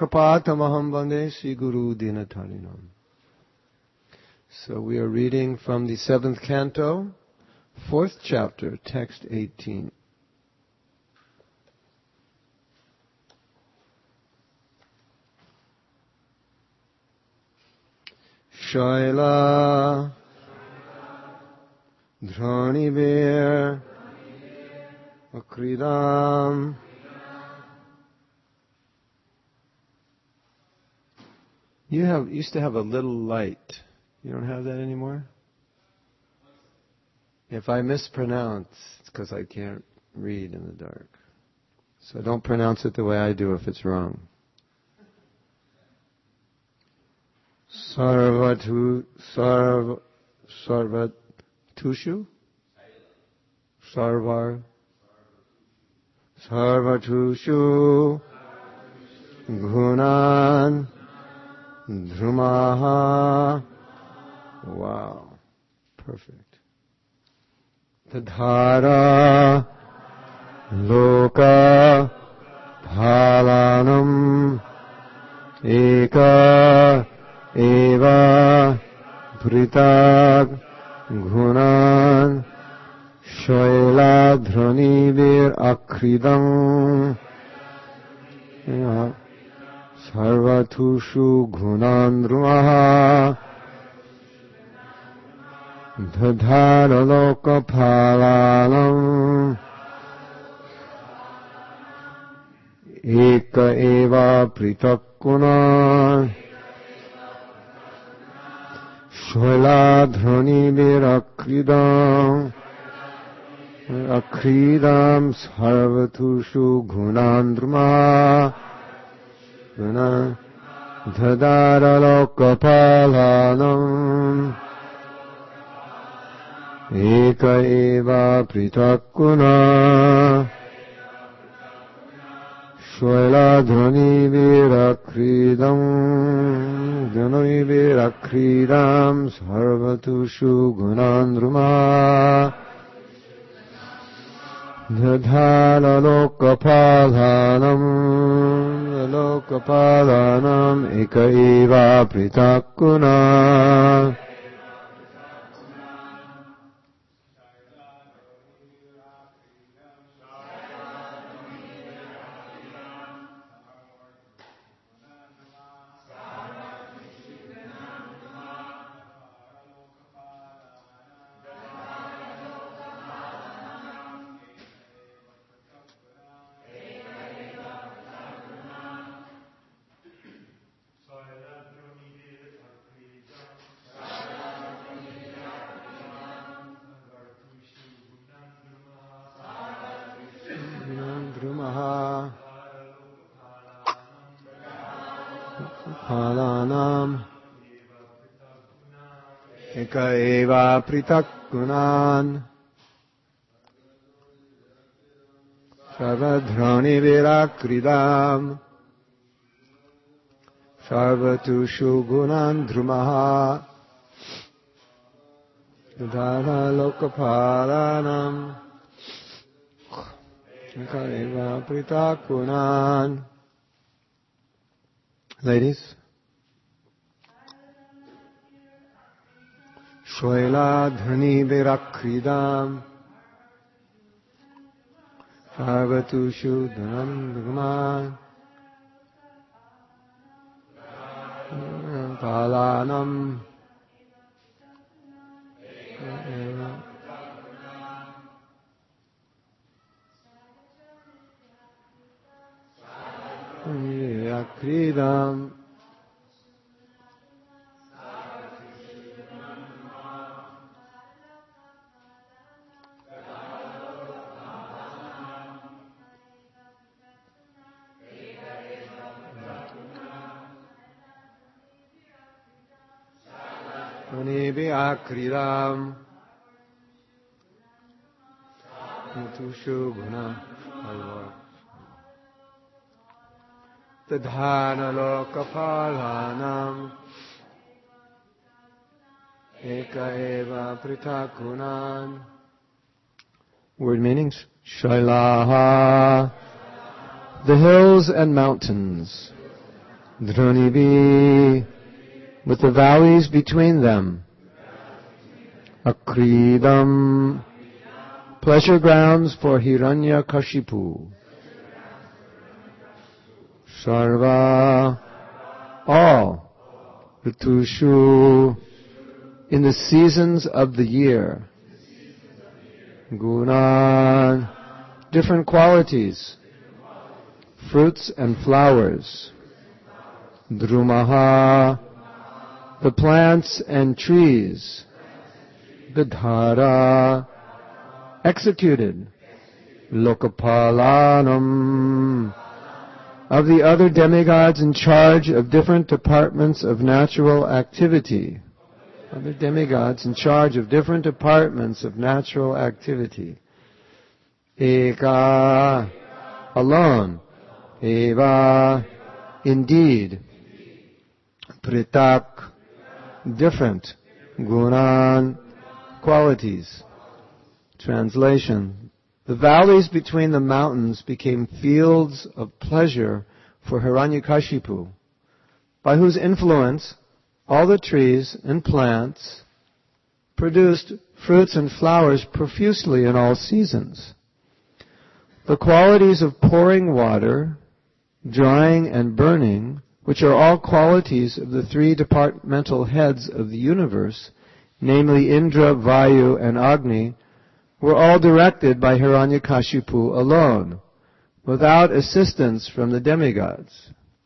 Kripatamaham Vande Sri Guru Dinatarinam. So we are reading from the 7th canto, 4th chapter, text 18. Shaila Dhranivir Akridam You used to have a little light. You don't have that anymore? If I mispronounce, it's because I can't read in the dark. So don't pronounce it the way I do if it's wrong. Sarvatushu? Sarvatushu Gunan Dhrumaha. Wow. Perfect. Tadhara Loka Phalanam Eka Eva Pritag Gunan Shaila Dhranivir Akridam Sarvatushu Gunandrumaha Dhadhara Loka Phalanam Eka Eva Pritakuna Shailadhrani Virakridam Akridam Sarvatushu Gunandrumaha Dhadhara Loka Phalanam Eka Eva Pritakuna Shailadhrani Virakridam Sarvatushu Gunandruma Dhadhara Lokaphalanam Eka Eva Pritakuna Phalanam Eka Eva Pritakunan Sarvadhrani Virakridam Sarvatushu Gunan Dhrumaha Dhara Lokaphalanam Eka Eva Pritakunan. Ladies, Shailadhrani Virakridam Sarvatushu Dhanandruman Phalanam Virakridam Virakridam Tushu Guna Tadhana Lokaphalanam Eka Eva Pritakunan. Word meanings: Shailaha, the hills and mountains. Dhrunivi, with the valleys between them. Akridam, pleasure grounds for Hiranyakashipu. Sarva, all. Ritushu, in the seasons of the year. Gunan, different qualities. Fruits and flowers. Drumaha, the plants and trees. Vidhara, executed. Lokapalanam, of the other demigods in charge of different departments of natural activity. Other demigods in charge of different departments of natural activity. Eka, alone. Eva, indeed. Pritak, different. Gunan, qualities. Translation. The valleys between the mountains became fields of pleasure for Hiranyakashipu, by whose influence all the trees and plants produced fruits and flowers profusely in all seasons. The qualities of pouring water, drying and burning, which are all qualities of the three departmental heads of the universe, namely Indra, Vayu, and Agni, were all directed by Hiranyakashipu alone, without assistance from the demigods.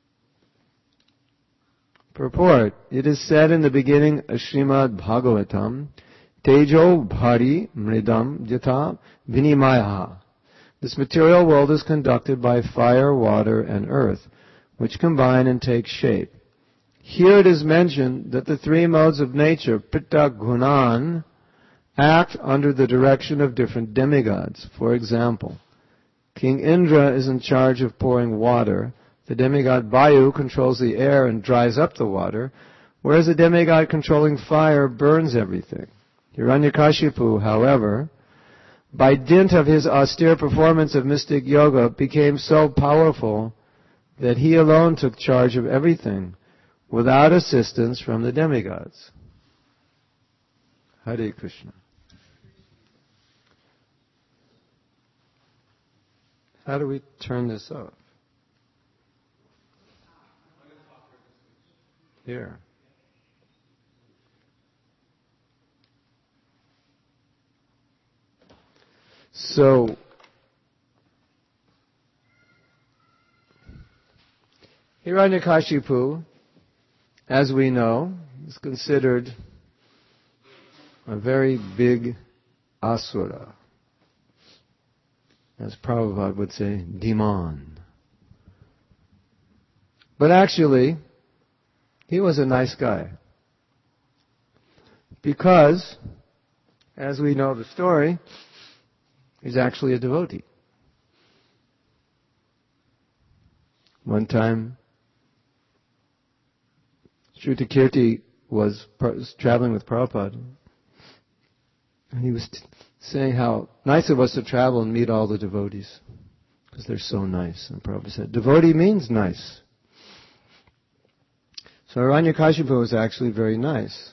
Purport. It is said in the beginning of Srimad Bhagavatam, Tejo Bhari Mridam Jata Vinimaya. This material world is conducted by fire, water, and earth, which combine and take shape. Here it is mentioned that the three modes of nature, Pitta Gunan, act under the direction of different demigods. For example, King Indra is in charge of pouring water. The demigod Vayu controls the air and dries up the water, whereas the demigod controlling fire burns everything. Hiranyakashipu, however, by dint of his austere performance of mystic yoga, became so powerful that he alone took charge of everything, without assistance from the demigods. Hare Krishna. How do we turn this off? Here. So, Hiranyakashipu, as we know, is considered a very big asura. As Prabhupada would say, demon. But actually, he was a nice guy. Because, as we know the story, he's actually a devotee. One time, Shrutakirti was traveling with Prabhupada, and he was saying how nice it was to travel and meet all the devotees, because they're so nice. And Prabhupada said, devotee means nice. So Hiranyakashipu was actually very nice.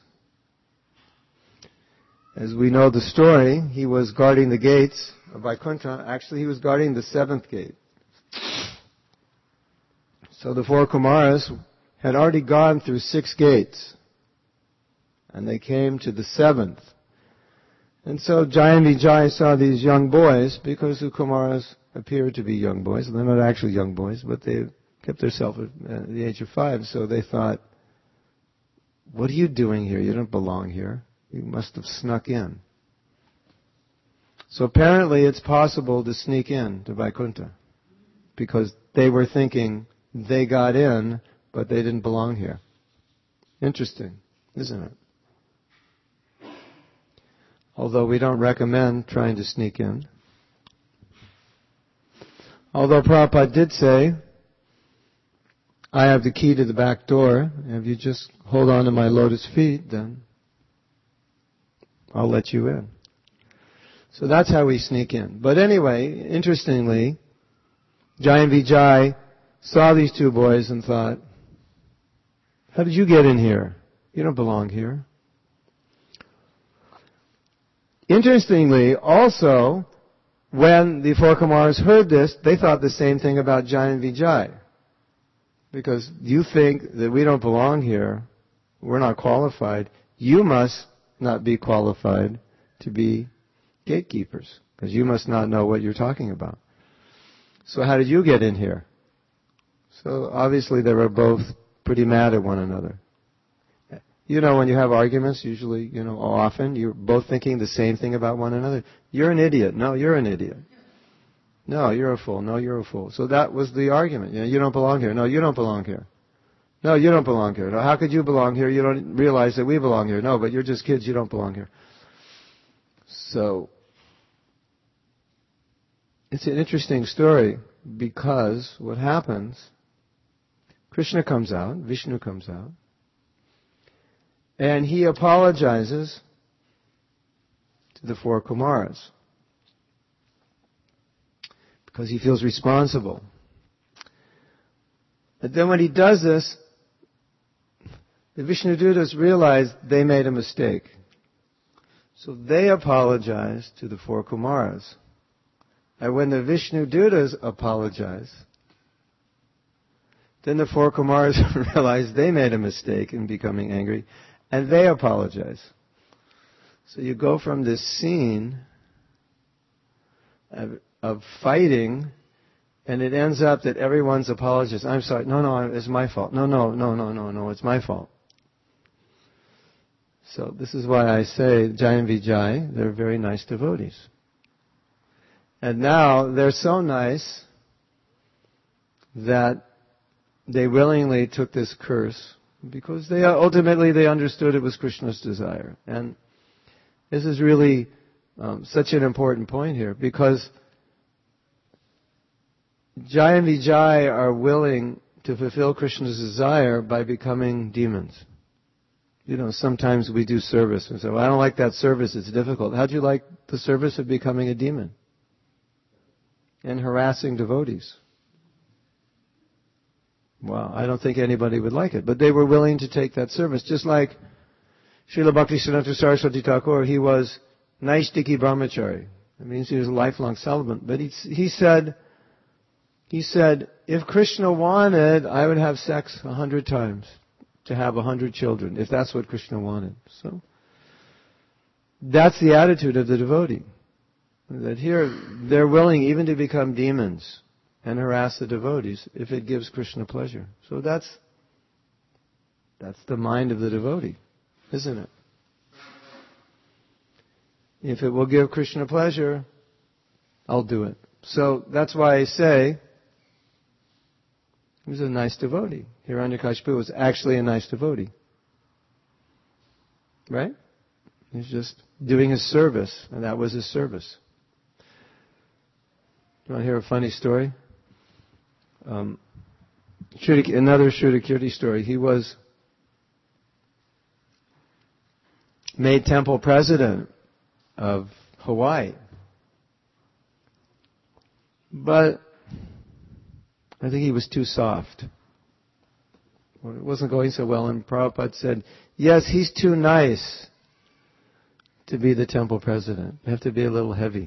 As we know the story, he was guarding the gates of Vaikuntha. Actually, he was guarding the 7th gate. So the 4 Kumaras had already gone through 6 gates, and they came to the 7th. And so Jai and Vijay saw these young boys, because the Kumaras appeared to be young boys. They're not actually young boys, but they kept themselves at the age of 5. So they thought, what are you doing here? You don't belong here. You must have snuck in. So apparently it's possible to sneak in to Vaikuntha, because they were thinking they got in, but they didn't belong here. Interesting, isn't it? Although we don't recommend trying to sneak in. Although Prabhupada did say, I have the key to the back door, and if you just hold on to my lotus feet, then I'll let you in. So that's how we sneak in. But anyway, interestingly, Jai and Vijay saw these 2 boys and thought, How did you get in here? You don't belong here. Interestingly, also, when the four Kumaras heard this, they thought the same thing about Jai and Vijay. Because you think that we don't belong here, we're not qualified, you must not be qualified to be gatekeepers, because you must not know what you're talking about. So how did you get in here? So obviously they were both pretty mad at one another. You know, when you have arguments, usually, often, you're both thinking the same thing about one another. You're an idiot. No, you're an idiot. No, you're a fool. No, you're a fool. So that was the argument. You don't belong here. No, you don't belong here. No, you don't belong here. No, how could you belong here? You don't realize that we belong here. No, but you're just kids. You don't belong here. So, it's an interesting story because what happens, Krishna comes out, Vishnu comes out, and he apologizes to the four Kumaras because he feels responsible. But then when he does this, the Vishnudutas realize they made a mistake. So they apologize to the four Kumaras. And when the Vishnudutas apologize, then the four Kumaras realize they made a mistake in becoming angry, and they apologize. So you go from this scene of fighting, and it ends up that everyone's apologizing. I'm sorry. No, it's my fault. No, it's my fault. So this is why I say Jai and Vijay, they're very nice devotees. And now they're so nice that they willingly took this curse because they ultimately understood it was Krishna's desire. And this is really such an important point here, because Jai and Vijay are willing to fulfill Krishna's desire by becoming demons. Sometimes we do service and say, well, I don't like that service, it's difficult. How'd you like the service of becoming a demon and harassing devotees? Well, I don't think anybody would like it. But they were willing to take that service. Just like Srila Bhaktisiddhanta Saraswati Thakur, he was Naishtiki Brahmachari. That means he was a lifelong celibate. But he said, if Krishna wanted, I would have sex 100 times to have 100 children, if that's what Krishna wanted. So, that's the attitude of the devotee. That here, they're willing even to become demons and harass the devotees if it gives Krishna pleasure. So that's the mind of the devotee, isn't it? If it will give Krishna pleasure, I'll do it. So that's why I say he was a nice devotee. Hiranyakashipu was actually a nice devotee. Right? He's just doing his service, and that was his service. You want to hear a funny story? Another Shrutakirti story. He was made temple president of Hawaii. But I think he was too soft. Well, it wasn't going so well, and Prabhupada said, yes, he's too nice to be the temple president. You have to be a little heavy.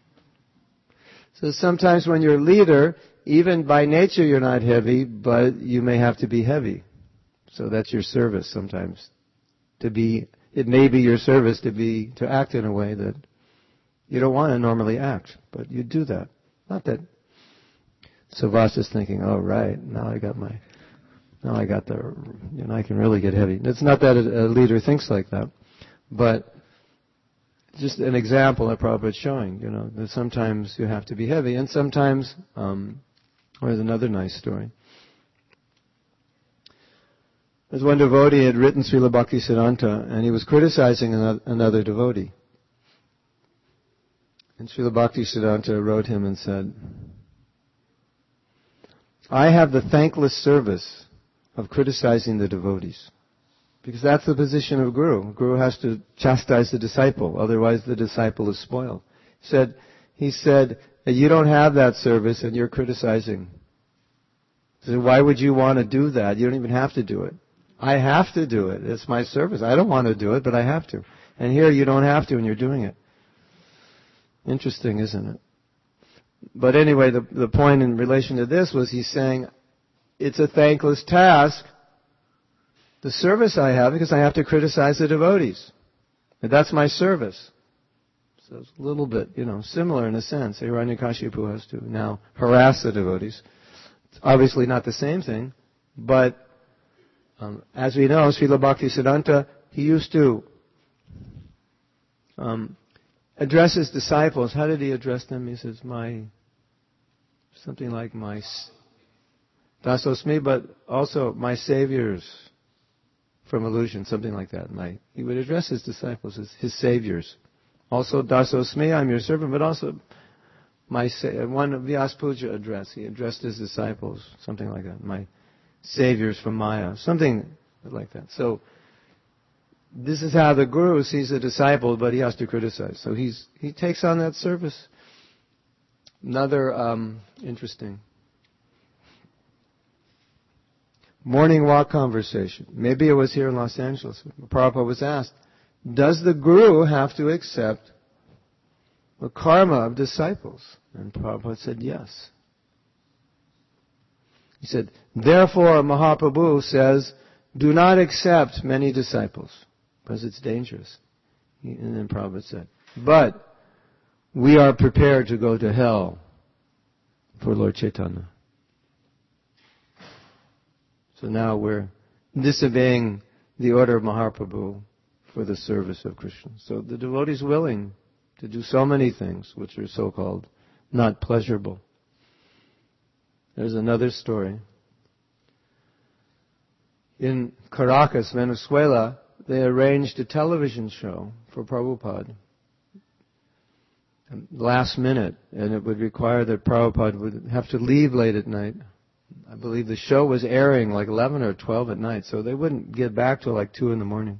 So sometimes when you're a leader, even by nature you're not heavy, but you may have to be heavy. So that's your service sometimes. It may be your service to act in a way that you don't want to normally act, but you do that. Not that Savasta's thinking, oh right, now I can really get heavy. It's not that a leader thinks like that, but just an example that Prabhupada's showing, that sometimes you have to be heavy, and sometimes, there's another nice story. There's one devotee had written Srila Bhaktisiddhanta, and he was criticizing another devotee. And Srila Bhaktisiddhanta wrote him and said, I have the thankless service of criticizing the devotees. Because that's the position of Guru. Guru has to chastise the disciple, otherwise the disciple is spoiled. He said, you don't have that service and you're criticizing. He said, why would you want to do that? You don't even have to do it. I have to do it. It's my service. I don't want to do it, but I have to. And here you don't have to, and you're doing it. Interesting, isn't it? But anyway, the point in relation to this was he's saying, it's a thankless task, the service I have, because I have to criticize the devotees. And that's my service. So it's a little bit, similar in a sense. Hiranyakashipu has to now harass the devotees. It's obviously not the same thing, but as we know, Srila Bhaktisiddhanta, he used to address his disciples. How did he address them? He says, something like my dasosmi, but also my saviors from illusion, something like that. He would address his disciples as his saviors. Also, dasosmi, I'm your servant, but also one of Vyasa Puja address, he addressed his disciples, something like that. My saviors from Maya, something like that. So, this is how the Guru sees a disciple, but he has to criticize. So he takes on that service. Another interesting morning walk conversation. Maybe it was here in Los Angeles. Prabhupada was asked, does the Guru have to accept the karma of disciples? And Prabhupada said yes. He said, therefore Mahaprabhu says, do not accept many disciples, because it's dangerous. And then Prabhupada said, but we are prepared to go to hell for Lord Chaitanya. So now we're disobeying the order of Mahaprabhu for the service of Krishna. So the devotee is willing to do so many things which are so-called not pleasurable. There's another story. In Caracas, Venezuela, they arranged a television show for Prabhupada last minute, and it would require that Prabhupada would have to leave late at night. I believe the show was airing like 11 or 12 at night, so they wouldn't get back till like 2 in the morning.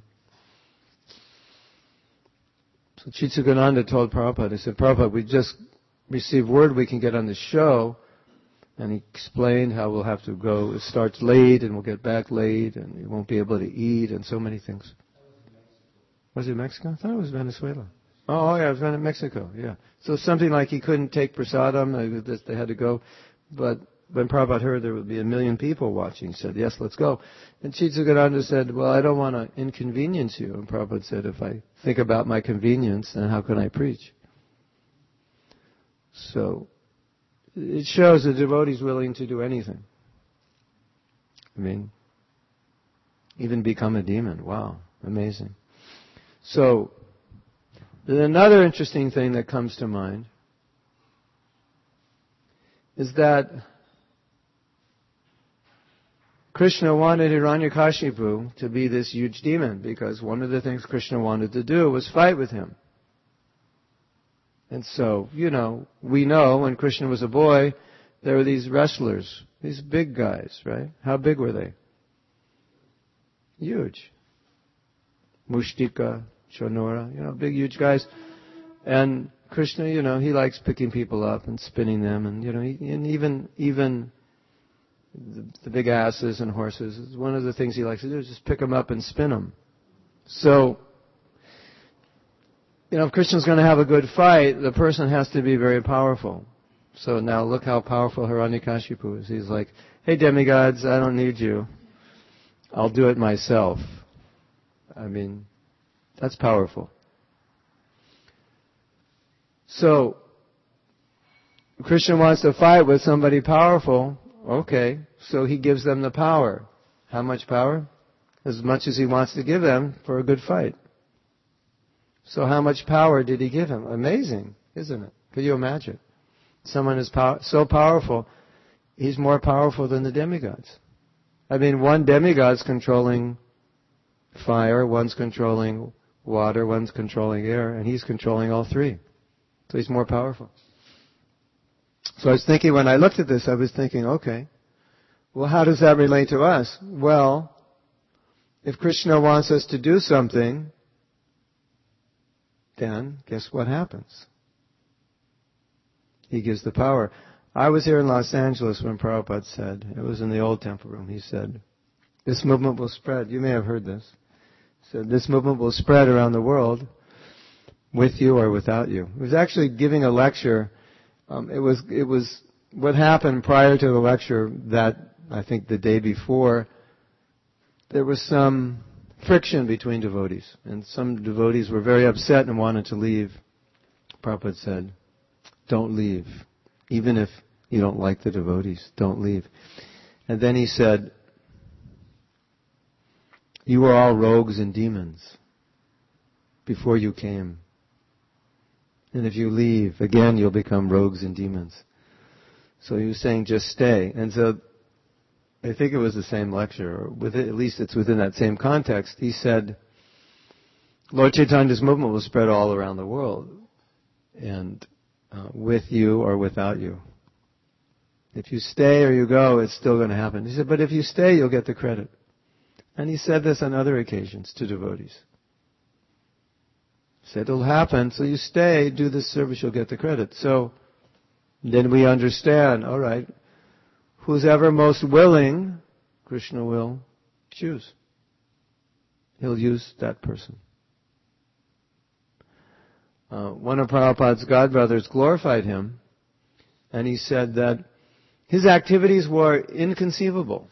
So Chittsugananda told Prabhupada, he said, Prabhupada, we just received word we can get on the show. And he explained how we'll have to go. It starts late and we'll get back late and we won't be able to eat and so many things. Was it Mexico? I thought it was Venezuela. Oh yeah, it was Mexico, yeah. So something like he couldn't take prasadam, they had to go. But when Prabhupada heard there would be 1 million people watching, he said, yes, let's go. And Chittsugananda said, well, I don't want to inconvenience you. And Prabhupada said, if I think about my convenience, then how can I preach? So, it shows the devotee is willing to do anything. I mean, even become a demon. Wow, amazing. So, there's another interesting thing that comes to mind is that Krishna wanted Hiranyakashipu to be this huge demon because one of the things Krishna wanted to do was fight with him. And so, we know when Krishna was a boy, there were these wrestlers, these big guys, right? How big were they? Huge. Mushtika, Chanora, big, huge guys. And Krishna, he likes picking people up and spinning them, and, and even the big asses and horses, one of the things he likes to do is just pick them up and spin them. So, if Krishna's going to have a good fight, the person has to be very powerful. So now look how powerful Hiranyakashipu is. He's like, hey demigods, I don't need you. I'll do it myself. I mean, that's powerful. So, Krishna wants to fight with somebody powerful. Okay, so he gives them the power. How much power? As much as he wants to give them for a good fight. So how much power did he give him? Amazing, isn't it? Could you imagine? Someone is so powerful, he's more powerful than the demigods. I mean, one demigod's controlling fire, one's controlling water, one's controlling air, and he's controlling all three. So he's more powerful. So I was thinking, when I looked at this, I was thinking, okay, well, how does that relate to us? Well, if Krishna wants us to do something, then guess what happens? He gives the power. I was here in Los Angeles when Prabhupada said, it was in the old temple room, he said, this movement will spread. You may have heard this. So this movement will spread around the world with you or without you. He was actually giving a lecture. It was what happened prior to the lecture that I think the day before. There was some friction between devotees, and some devotees were very upset and wanted to leave. Prabhupada said, "Don't leave, even if you don't like the devotees. Don't leave." And then he said, "You were all rogues and demons before you came. And if you leave, again you'll become rogues and demons." So he was saying, just stay. And so I think it was the same lecture, or at least it's within that same context. He said, Lord Chaitanya's movement will spread all around the world, and with you or without you. If you stay or you go, it's still going to happen. He said, but if you stay, you'll get the credit. And he said this on other occasions to devotees. He said, it'll happen, so you stay, do this service, you'll get the credit. So then we understand, all right, who's ever most willing, Krishna will choose. He'll use that person. One of Prabhupada's godbrothers glorified him, and he said that his activities were inconceivable.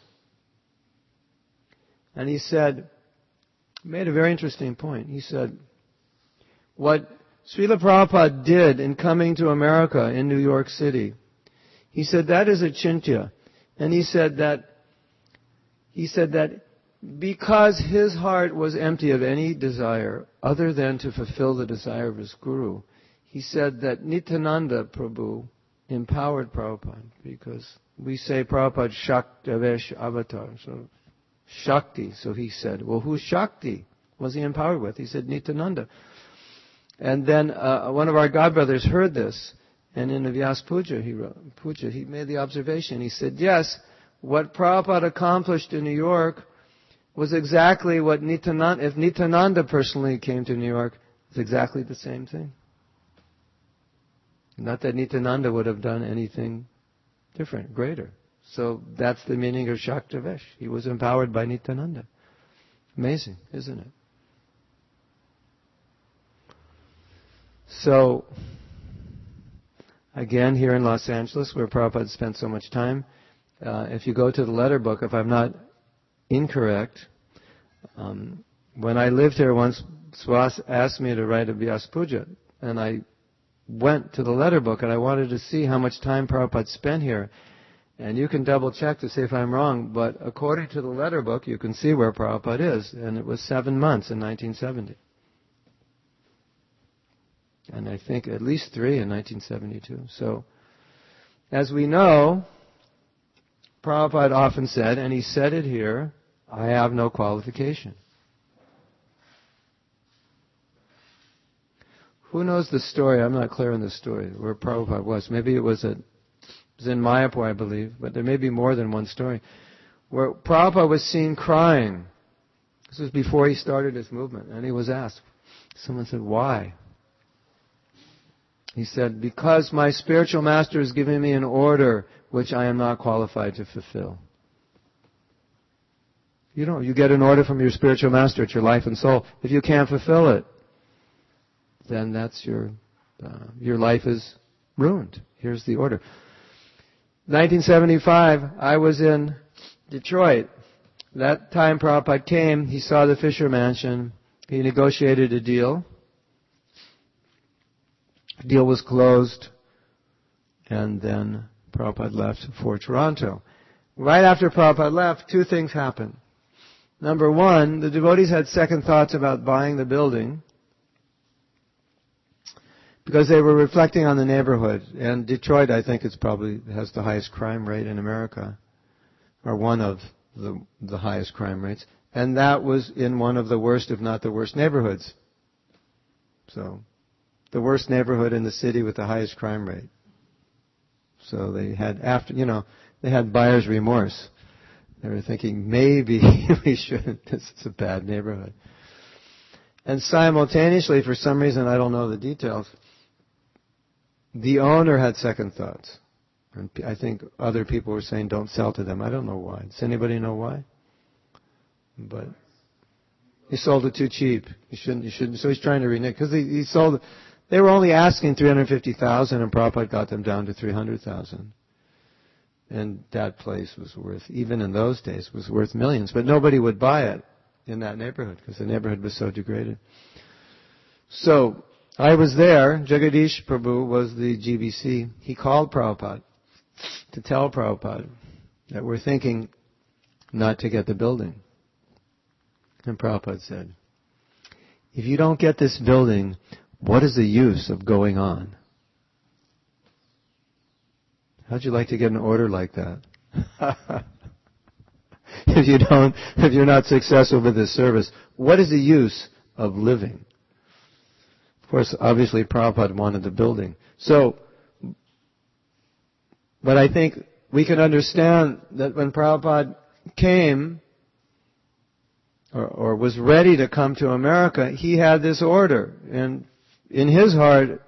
And he made a very interesting point. He said, what Srila Prabhupada did in coming to America in New York City, he said that is achintya. And he said that because his heart was empty of any desire other than to fulfill the desire of his guru, he said that Nityananda Prabhu empowered Prabhupada, because we say Prabhupada Shaktavesh Avatar, so Shakti. So he said, well, who's Shakti was he empowered with? He said Nityananda. And then one of our godbrothers heard this, and in the Vyas Puja, he made the observation. He said, yes, what Prabhupada accomplished in New York was exactly what Nityananda, if Nityananda personally came to New York, it's exactly the same thing. Not that Nityananda would have done anything different, greater. So that's the meaning of Shaktavesh. He was empowered by Nityananda. Amazing, isn't it? So, again, here in Los Angeles, where Prabhupada spent so much time, if you go to the letter book, if I'm not incorrect, when I lived here once, Swas asked me to write a Vyas Puja, and I went to the letter book, and I wanted to see how much time Prabhupada spent here. And you can double check to see if I'm wrong, but according to the letter book, you can see where Prabhupada is, and it was 7 months in 1970. And I think at least 3 in 1972. So, as we know, Prabhupada often said, and he said it here, I have no qualification. Who knows the story? I'm not clear on the story, where Prabhupada was. Maybe it was in Mayapur, I believe, but there may be more than one story, where Prabhupada was seen crying. This was before he started his movement, and he was asked. Someone said, why? He said, because my spiritual master is giving me an order which I am not qualified to fulfill. You get an order from your spiritual master, it's your life and soul. If you can't fulfill it, then that's your life is ruined. Here's the order. 1975, I was in Detroit. That time Prabhupada came, he saw the Fisher Mansion, he negotiated a deal. The deal was closed, and then Prabhupada left for Toronto. Right after Prabhupada left, 2 things happened. Number 1, the devotees had second thoughts about buying the building, because they were reflecting on the neighborhood. And Detroit, I think, has the highest crime rate in America, or one of the highest crime rates. And that was in one of the worst, if not the worst, neighborhoods. So, the worst neighborhood in the city with the highest crime rate. So they had they had buyer's remorse. They were thinking, maybe we shouldn't. This is a bad neighborhood. And simultaneously, for some reason, I don't know the details, the owner had second thoughts. And I think other people were saying, don't sell to them. I don't know why. Does anybody know why? But he sold it too cheap. You shouldn't. So he's trying to renege because he sold it. They were only asking 350,000, and Prabhupada got them down to 300,000. And that place was worth, even in those days, was worth millions. But nobody would buy it in that neighborhood because the neighborhood was so degraded. So I was there. Jagadish Prabhu was the GBC. He called Prabhupada to tell Prabhupada that we're thinking not to get the building. And Prabhupada said, if you don't get this building, what is the use of going on? How'd you like to get an order like that? If you're not successful with this service, what is the use of living? Of course, obviously Prabhupada wanted the building. So, but I think we can understand that when Prabhupada came, or was ready to come to America, he had this order. And in his heart,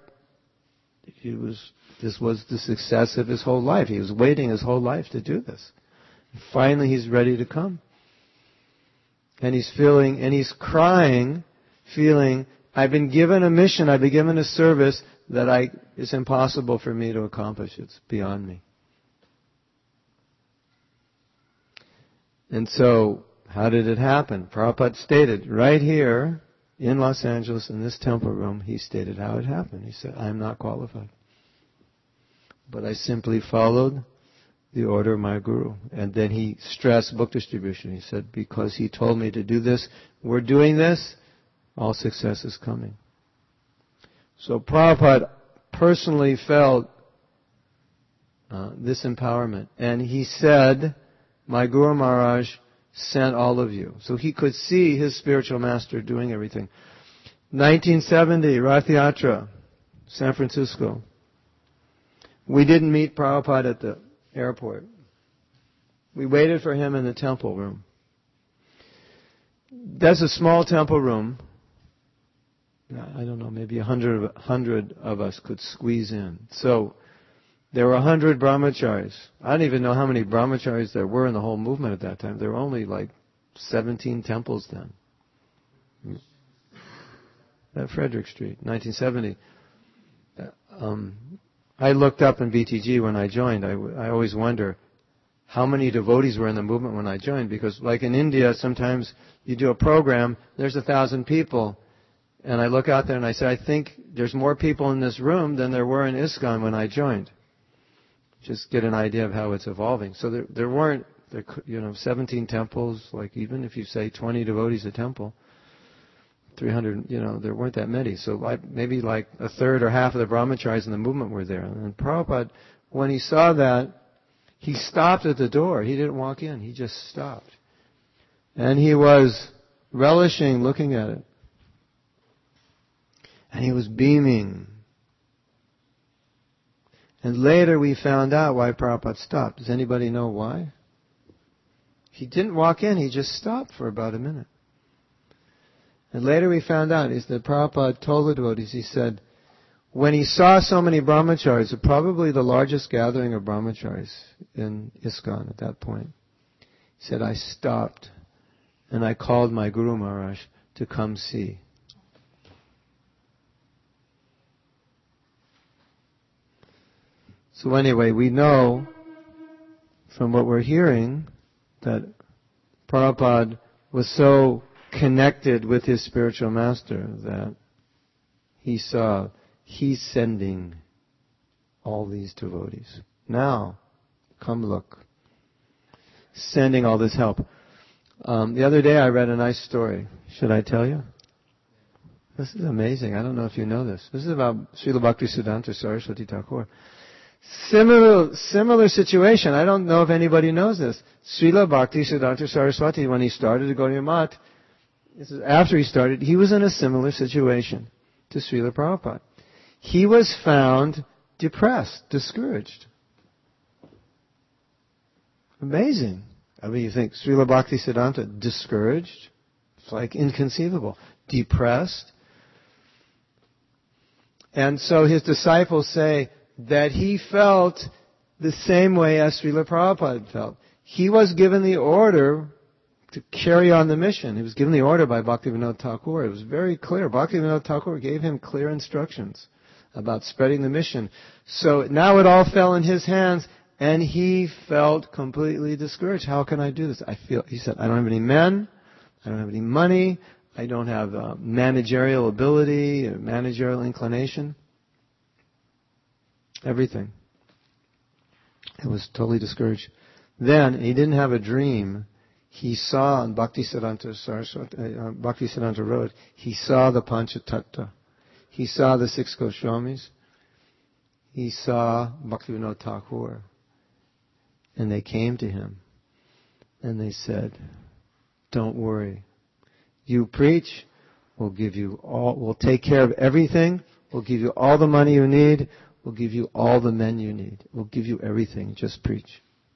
this was the success of his whole life. He was waiting his whole life to do this. And finally, he's ready to come. And he's crying, feeling, I've been given a mission, I've been given a service that it's impossible for me to accomplish. It's beyond me. And so, how did it happen? Prabhupada stated right here in Los Angeles, in this temple room, he stated how it happened. He said, I am not qualified. But I simply followed the order of my Guru. And then he stressed book distribution. He said, because he told me to do this, we're doing this, all success is coming. So Prabhupada personally felt this empowerment. And he said, my Guru Maharaj sent all of you. So he could see his spiritual master doing everything. 1970, Rath Yatra, San Francisco. We didn't meet Prabhupada at the airport. We waited for him in the temple room. That's a small temple room. I don't know, maybe 100 of us could squeeze in. So there were 100 brahmacharis. I don't even know how many brahmacharis there were in the whole movement at that time. There were only like 17 temples then. At Frederick Street, 1970. I looked up in BTG when I joined. I always wonder how many devotees were in the movement when I joined, because like in India, sometimes you do a program, there's 1,000 people, and I look out there and I say, I think there's more people in this room than there were in ISKCON when I joined. Just get an idea of how it's evolving. So there weren't, 17 temples, like even if you say 20 devotees a temple, 300, there weren't that many. So maybe like a third or half of the brahmacharis in the movement were there. And Prabhupada, when he saw that, he stopped at the door. He didn't walk in. He just stopped. And he was relishing looking at it. And he was beaming. And later we found out why Prabhupada stopped. Does anybody know why? He didn't walk in. He just stopped for about a minute. And later we found out is that Prabhupada told the devotees, he said, when he saw so many brahmacharis, probably the largest gathering of brahmacharis in ISKCON at that point, he said, I stopped and I called my Guru Maharaj to come see. So anyway, we know from what we're hearing that Prabhupada was so connected with his spiritual master that he saw he's sending all these devotees. Now, come look. Sending all this help. The other day I read a nice story. Should I tell you? This is amazing. I don't know if you know this. This is about Srila Bhaktisiddhanta Saraswati Thakur. Similar situation. I don't know if anybody knows this. Srila Bhaktisiddhanta Saraswati, when he started the Gaudiya Math, this is after he started, he was in a similar situation to Srila Prabhupada. He was found depressed, discouraged. Amazing. I mean, you think Srila Bhaktisiddhanta discouraged? It's like inconceivable. Depressed. And so his disciples say that he felt the same way as Srila Prabhupada felt. He was given the order to carry on the mission. He was given the order by Bhaktivinoda Thakur. It was very clear. Bhaktivinoda Thakur gave him clear instructions about spreading the mission. So now it all fell in his hands, and he felt completely discouraged. How can I do this? He said, I don't have any men, I don't have any money, I don't have managerial ability, managerial inclination. Everything. He was totally discouraged. Then, he didn't have a dream. He saw on Bhaktisiddhanta Road, he saw the Panchatattva. He saw the six Goswamis. He saw Bhaktivinoda Thakur. And they came to him. And they said, don't worry. You preach, we'll take care of everything. We'll give you all the money you need. We'll give you all the men you need. We'll give you everything. Just preach.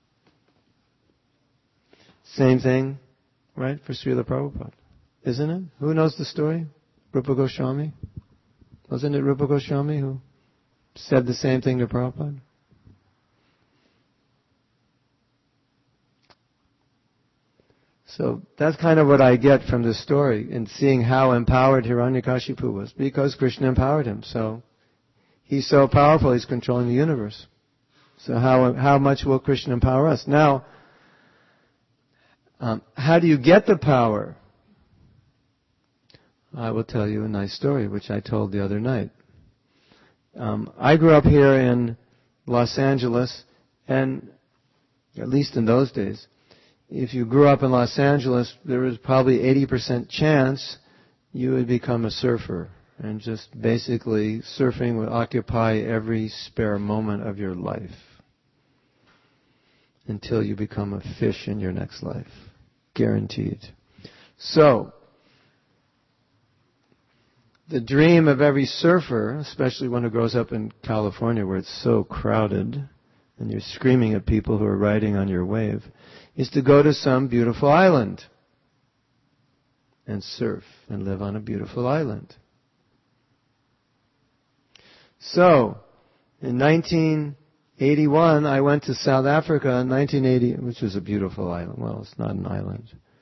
Same thing, right, for Srila Prabhupada. Isn't it? Who knows the story? Rupa Goswami? Wasn't it Rupa Goswami who said the same thing to Prabhupada? So that's kind of what I get from this story in seeing how empowered Hiranyakashipu was, because Krishna empowered him. So he's so powerful, he's controlling the universe. So how much will Krishna empower us? Now, how do you get the power? I will tell you a nice story, which I told the other night. I grew up here in Los Angeles, and at least in those days, if you grew up in Los Angeles, there was probably 80% chance you would become a surfer. And just basically, surfing would occupy every spare moment of your life until you become a fish in your next life. Guaranteed. So, the dream of every surfer, especially one who grows up in California where it's so crowded and you're screaming at people who are riding on your wave, is to go to some beautiful island and surf and live on a beautiful island. So, in 1981, I went to South Africa in 1980, which was a beautiful island. Well, it's not an island.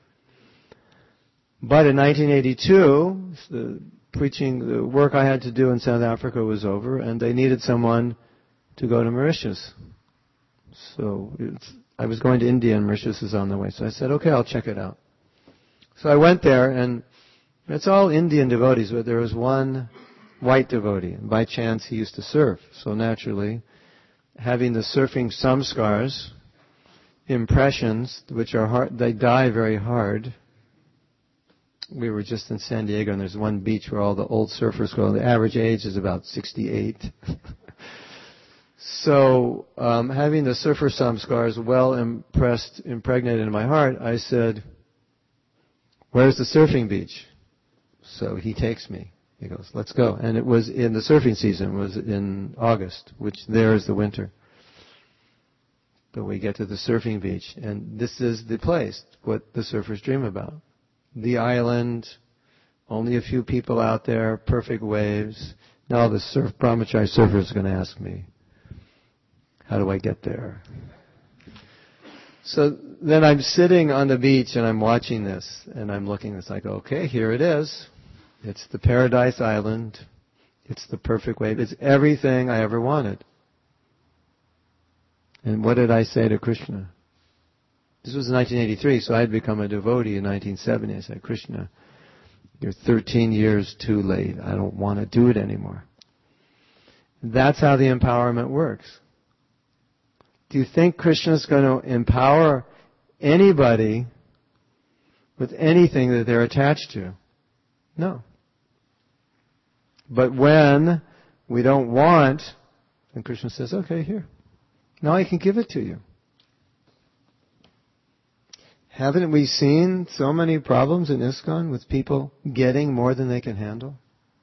But in 1982, the work I had to do in South Africa was over, and they needed someone to go to Mauritius. So I was going to India, and Mauritius is on the way. So I said, okay, I'll check it out. So I went there, and it's all Indian devotees, but there was one white devotee. And by chance, he used to surf. So naturally, having the surfing samskars, impressions, which are hard, they die very hard. We were just in San Diego, and there's one beach where all the old surfers go. The average age is about 68. So, having the surfer samskars well impregnated in my heart, I said, where's the surfing beach? So he takes me. He goes, let's go. And it was in the surfing season, it was in August, which there is the winter. But we get to the surfing beach, and this is the place, what the surfers dream about. The island, only a few people out there, perfect waves. Now the brahmachari surfer is going to ask me, how do I get there? So then I'm sitting on the beach and I'm watching this, and I'm looking, it's like, okay, here it is. It's the paradise island. It's the perfect wave. It's everything I ever wanted. And what did I say to Krishna? This was in 1983, so I had become a devotee in 1970. I said, Krishna, you're 13 years too late. I don't want to do it anymore. That's how the empowerment works. Do you think Krishna's going to empower anybody with anything that they're attached to? No. But when we don't want, then Krishna says, okay, here. Now I can give it to you. Haven't we seen so many problems in ISKCON with people getting more than they can handle?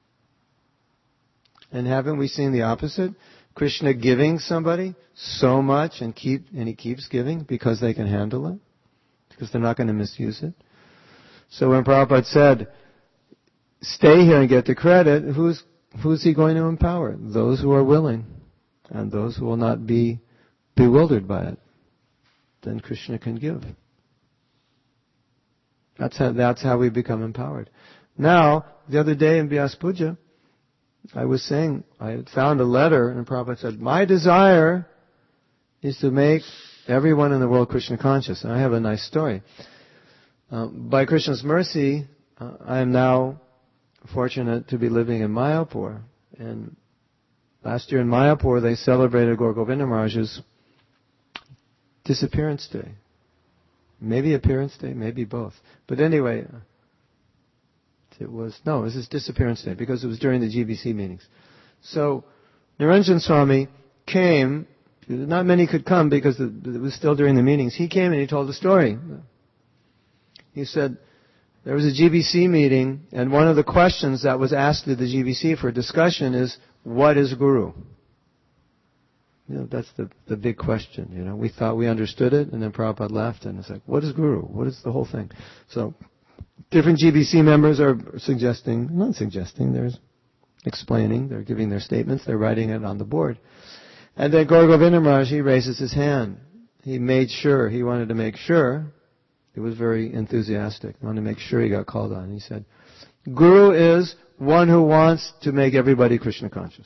And haven't we seen the opposite? Krishna giving somebody so much and he keeps giving because they can handle it? Because they're not going to misuse it? So when Prabhupada said, stay here and get the credit, who's he going to empower? Those who are willing and those who will not be bewildered by it. Then Krishna can give. That's how we become empowered. Now, the other day in Vyas Puja, I was saying, I had found a letter, and Prabhupada said, my desire is to make everyone in the world Krishna conscious. And I have a nice story. By Krishna's mercy, I am now fortunate to be living in Mayapur. And last year in Mayapur, they celebrated Gaur Govinda Maharaj's disappearance day. Maybe appearance day, maybe both. But anyway, it was his disappearance day because it was during the GBC meetings. So Niranjan Swami came. Not many could come because it was still during the meetings. He came and he told the story. He said there was a GBC meeting, and one of the questions that was asked to the GBC for discussion is, what is Guru? That's the big question. We thought we understood it, and then Prabhupada left, and it's like, what is Guru? What is the whole thing? So different GBC members are they're explaining, they're giving their statements, they're writing it on the board. And then Gaur Govinda Maharaj, he raises his hand. He wanted to make sure, he was very enthusiastic, he wanted to make sure he got called on. He said, Guru is one who wants to make everybody Krishna conscious.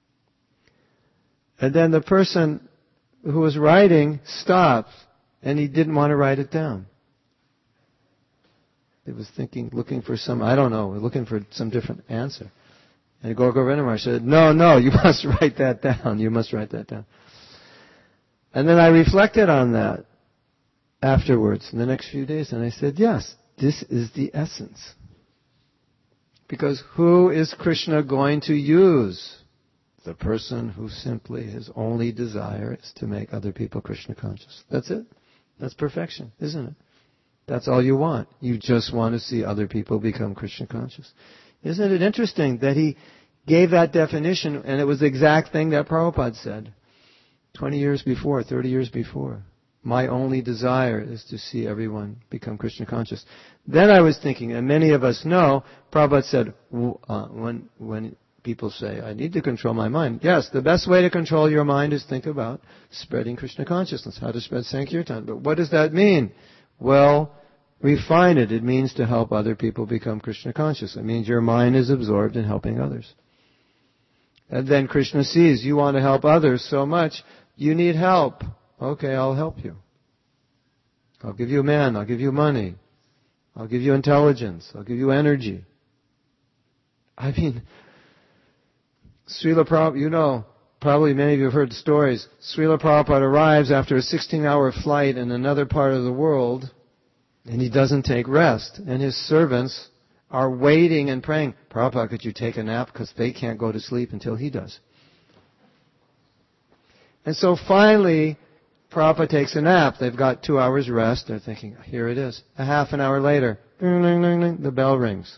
And then the person who was writing stopped, and he didn't want to write it down. He was looking for some different answer. And Gaur Govinda Maharaj said, no, you must write that down. You must write that down. And then I reflected on that afterwards, in the next few days, and I said, yes, this is the essence. Because who is Krishna going to use? The person who simply, his only desire is to make other people Krishna conscious. That's it. That's perfection, isn't it? That's all you want. You just want to see other people become Krishna conscious. Isn't it interesting that he gave that definition, and it was the exact thing that Prabhupada said 20 years before, 30 years before. My only desire is to see everyone become Krishna conscious. Then I was thinking, and many of us know, Prabhupada said, when people say, I need to control my mind. Yes, the best way to control your mind is think about spreading Krishna consciousness, how to spread Sankirtan. But what does that mean? Well, refine it. It means to help other people become Krishna conscious. It means your mind is absorbed in helping others. And then Krishna sees you want to help others so much, you need help. Okay, I'll help you. I'll give you men, I'll give you money, I'll give you intelligence, I'll give you energy. I mean, Srila Prabhupada, probably many of you have heard stories. Srila Prabhupada arrives after a 16-hour flight in another part of the world, and he doesn't take rest. And his servants are waiting and praying, Prabhupada, could you take a nap? Because they can't go to sleep until he does. And so finally, Prabhupada takes a nap. They've got 2 hours rest. They're thinking, here it is. A half an hour later, ding, ding, ding, ding, the bell rings.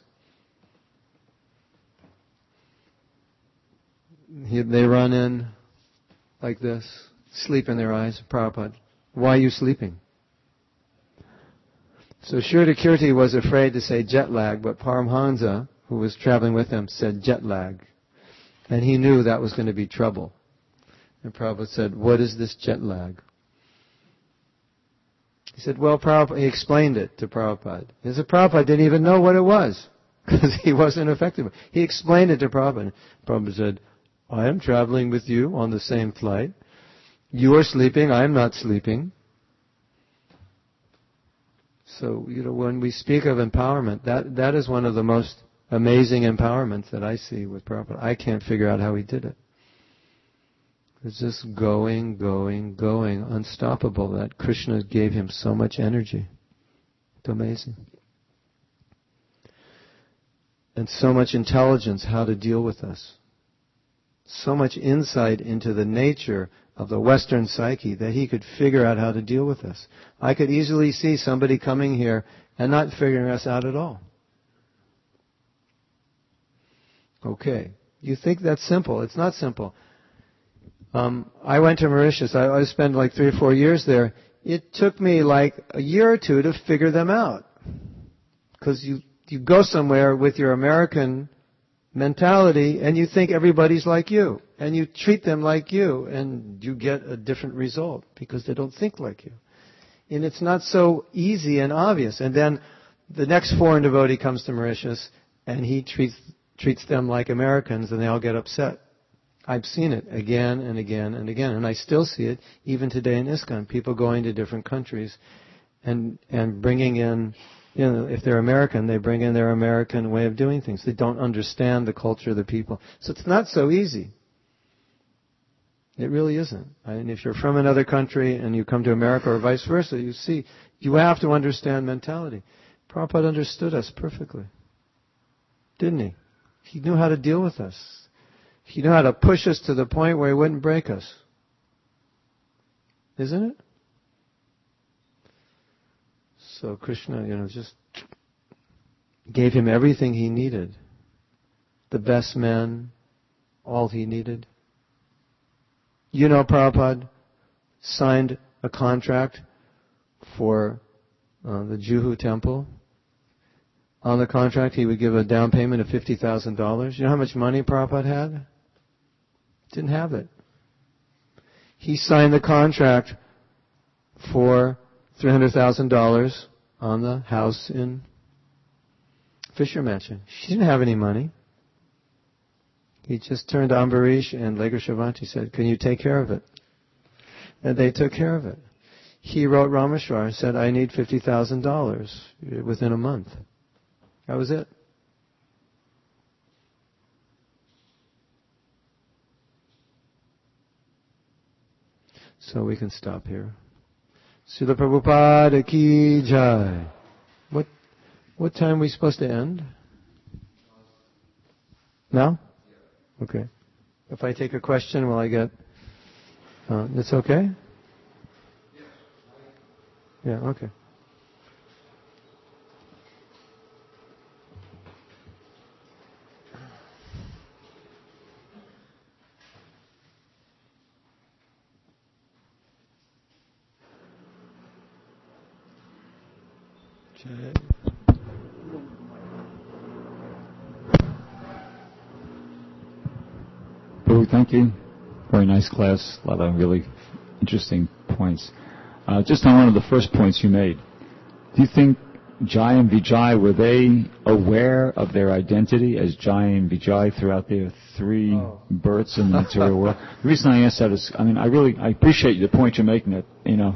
They run in like this, sleep in their eyes. Prabhupada, why are you sleeping? So Shruta Kirti was afraid to say jet lag, but Paramhansa, who was traveling with him, said jet lag. And he knew that was going to be trouble. And Prabhupada said, what is this jet lag? He said, well, he explained it to Prabhupada. He said, Prabhupada didn't even know what it was, because he wasn't effective. He explained it to Prabhupada. Prabhupada said, I am traveling with you on the same flight. You are sleeping, I am not sleeping. So, when we speak of empowerment, that is one of the most amazing empowerments that I see with Prabhupada. I can't figure out how he did it. It's just going, unstoppable. That Krishna gave him so much energy. It's amazing. And so much intelligence how to deal with us. So much insight into the nature of the Western psyche that he could figure out how to deal with us. I could easily see somebody coming here and not figuring us out at all. Okay. You think that's simple. It's not simple. I went to Mauritius. I spent like 3 or 4 years there. It took me like a year or two to figure them out. Because you go somewhere with your American mentality and you think everybody's like you. And you treat them like you. And you get a different result because they don't think like you. And it's not so easy and obvious. And then the next foreign devotee comes to Mauritius and he treats them like Americans, and they all get upset. I've seen it again and again and again, and I still see it even today in ISKCON. People going to different countries and bringing in, if they're American, they bring in their American way of doing things. They don't understand the culture of the people. So it's not so easy. It really isn't. And if you're from another country and you come to America or vice versa, you have to understand mentality. Prabhupada understood us perfectly. Didn't he? He knew how to deal with us. He knew how to push us to the point where he wouldn't break us. Isn't it? So Krishna, just gave him everything he needed. The best men, all he needed. Prabhupada signed a contract for the Juhu temple. On the contract, he would give a down payment of $50,000. You know how much money Prabhupada had? Didn't have it. He signed the contract for $300,000 on the house in Fisher Mansion. She didn't have any money. He just turned to Ambarish and Lega Shravanti said, "Can you take care of it?" And they took care of it. He wrote Rameshwar and said, "I need $50,000 within a month." That was it. So we can stop here. Srila Prabhupada ki jai. What time are we supposed to end? Now? Okay. If I take a question, will I get... it's okay? Yeah, okay. Prabhu, thank you. Very nice class. A lot of really interesting points. Just on one of the first points you made, do you think Jai and Vijay, were they aware of their identity as Jai and Vijay throughout their three births in the material world? The reason I ask that is, I appreciate the point you're making that,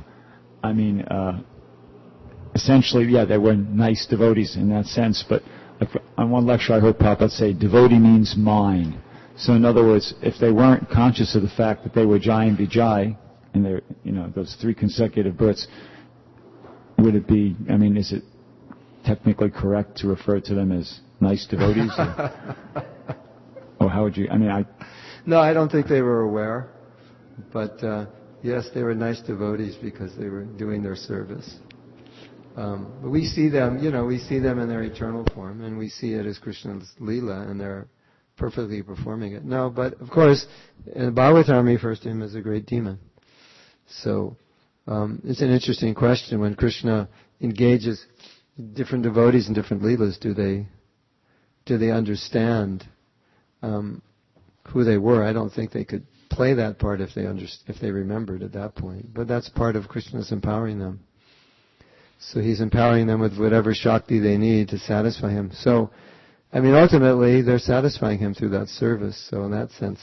essentially, they were nice devotees in that sense, but on one lecture I heard Prabhupada say, devotee means mind. So in other words, if they weren't conscious of the fact that they were Jai and Vijay, in their, those three consecutive births, would it be, is it technically correct to refer to them as nice devotees? Or how would you, No, I don't think they were aware. But yes, they were nice devotees because they were doing their service. But we see them, we see them in their eternal form, and we see it as Krishna's Leela, and they're perfectly performing it. No, but of course, Bhagavatam refers to him as a great demon. So it's an interesting question. When Krishna engages different devotees in different Leelas, do they understand who they were? I don't think they could play that part if they remembered at that point. But that's part of Krishna's empowering them. So he's empowering them with whatever Shakti they need to satisfy him. So, ultimately, they're satisfying him through that service. So in that sense,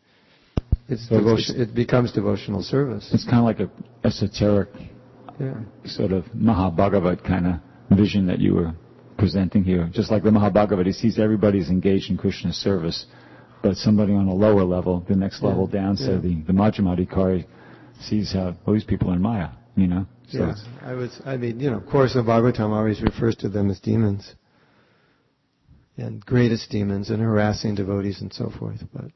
it becomes devotional service. It's kind of like a esoteric sort of Mahabhagavat kind of vision that you were presenting here. Just like the Mahabhagavat, he sees everybody's engaged in Krishna's service, but somebody on a lower level, the next level down, so the Majjhimadhikari sees how these people are in Maya, So of course the Bhagavatam always refers to them as demons. And greatest demons and harassing devotees and so forth. But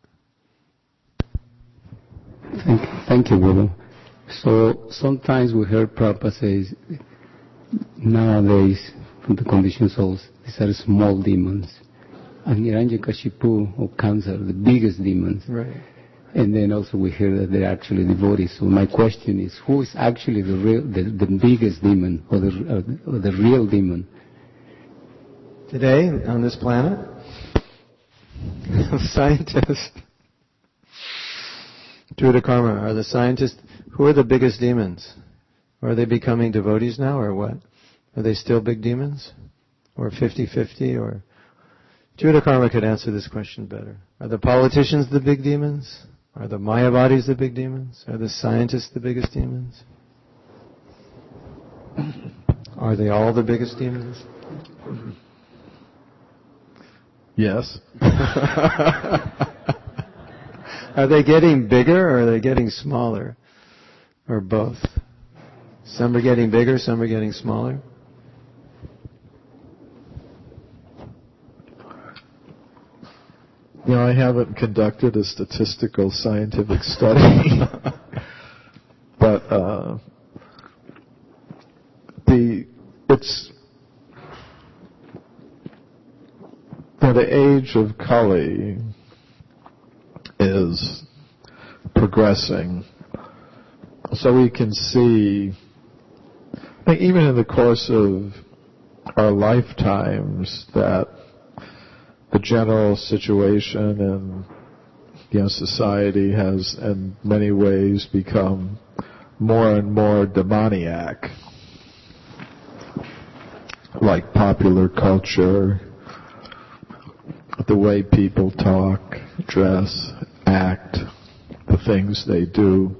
Thank you, Guru. So sometimes we hear Prabhupada says, nowadays, from the conditioned souls, these are small demons. And Hiranyakashipu or cancer, the biggest demons. Right. And then also we hear that they're actually devotees. So my question is, who is actually the biggest demon or the real demon? Today, on this planet, scientists, Druta Karma, are the scientists, who are the biggest demons? Are they becoming devotees now, or what? Are they still big demons? Or 50-50? Or Judith Karma could answer this question better. Are the politicians the big demons? Are the Mayavadis the big demons? Are the scientists the biggest demons? Are they all the biggest demons? Yes. Are they getting bigger or are they getting smaller? Or both? Some are getting bigger, some are getting smaller? I haven't conducted a statistical scientific study, but the age of Kali is progressing, so we can see, even in the course of our lifetimes, that the general situation in society has in many ways become more and more demoniac, like popular culture, the way people talk, dress, act, the things they do.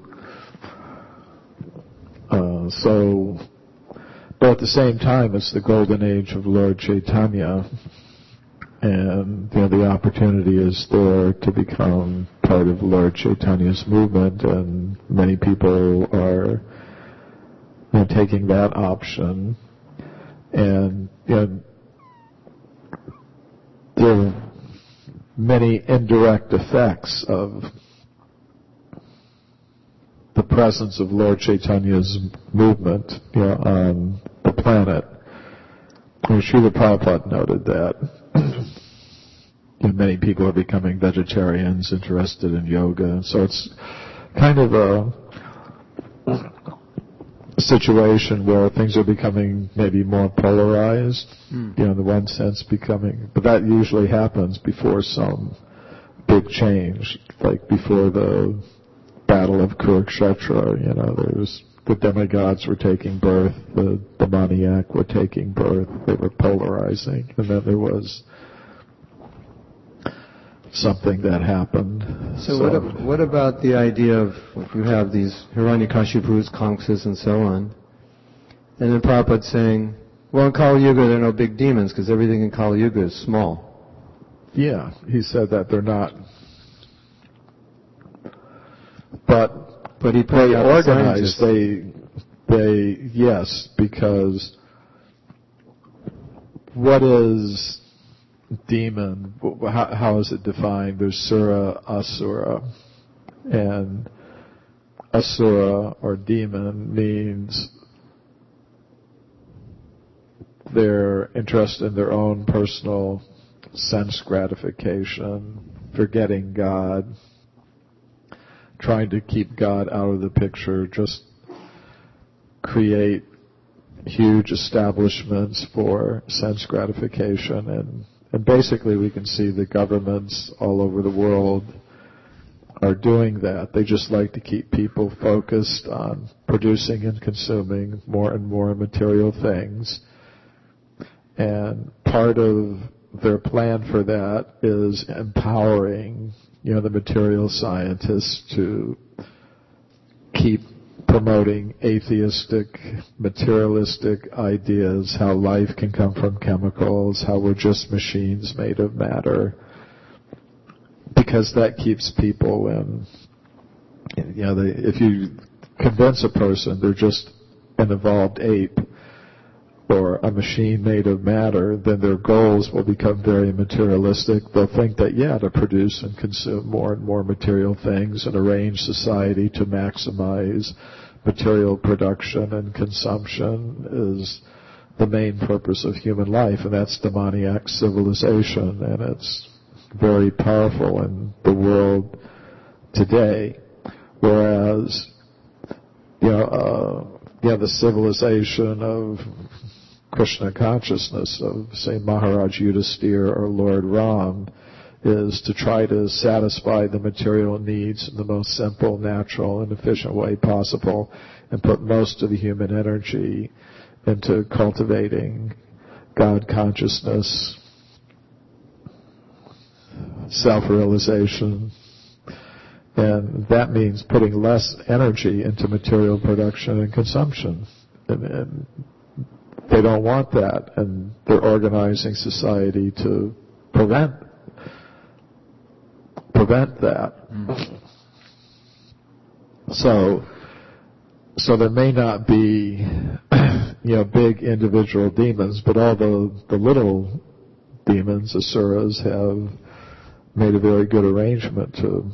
But at the same time, it's the golden age of Lord Chaitanya, and the opportunity is there to become part of Lord Chaitanya's movement, and many people are taking that option. And there are many indirect effects of the presence of Lord Chaitanya's movement on the planet. Srila Prabhupada noted that many people are becoming vegetarians, interested in yoga, and so it's kind of a situation where things are becoming maybe more polarized, in the one sense but that usually happens before some big change, like before the Battle of Kurukshetra, the demigods were taking birth, the demoniac were taking birth, they were polarizing, and then there was something that happened. So what about the idea of you have these Hiranyakashipus, Kamsas, and so on, and then Prabhupada saying, well, in Kali Yuga there are no big demons because everything in Kali Yuga is small. Yeah, he said that they're not. But he organize. They yes, because what is demon? How is it defined? There's Sura, Asura, and Asura or demon means they're interested in their own personal sense gratification, forgetting God, trying to keep God out of the picture, just create huge establishments for sense gratification. And basically we can see the governments all over the world are doing that. They just like to keep people focused on producing and consuming more and more material things. And part of their plan for that is empowering, the material scientists to keep promoting atheistic, materialistic ideas, how life can come from chemicals, how we're just machines made of matter, because that keeps people in, if you convince a person they're just an evolved ape or a machine made of matter, then their goals will become very materialistic. They'll think that, to produce and consume more and more material things and arrange society to maximize material production and consumption is the main purpose of human life, and that's demoniac civilization, and it's very powerful in the world today. Whereas, the civilization of Krishna consciousness, of, say, Maharaj Yudhisthira or Lord Ram, is to try to satisfy the material needs in the most simple, natural, and efficient way possible, and put most of the human energy into cultivating God consciousness, self-realization, and that means putting less energy into material production and consumption. And they don't want that, and they're organizing society to prevent that. So there may not be, big individual demons, but all the little demons, asuras, have made a very good arrangement to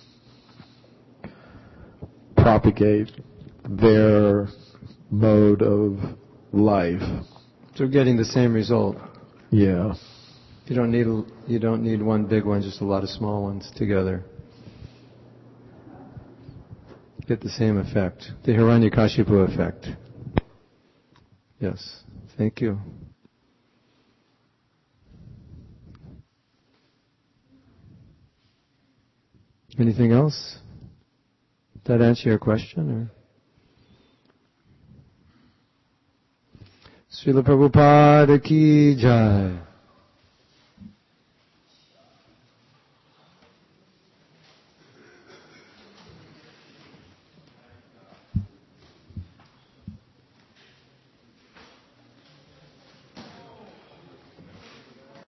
propagate their mode of life. So we're getting the same result. Yeah. You don't need one big one, just a lot of small ones together. Get the same effect. The Hiranyakashipu effect. Yes. Thank you. Anything else? Did that answer your question? Or? Srila Prabhupada ki jai.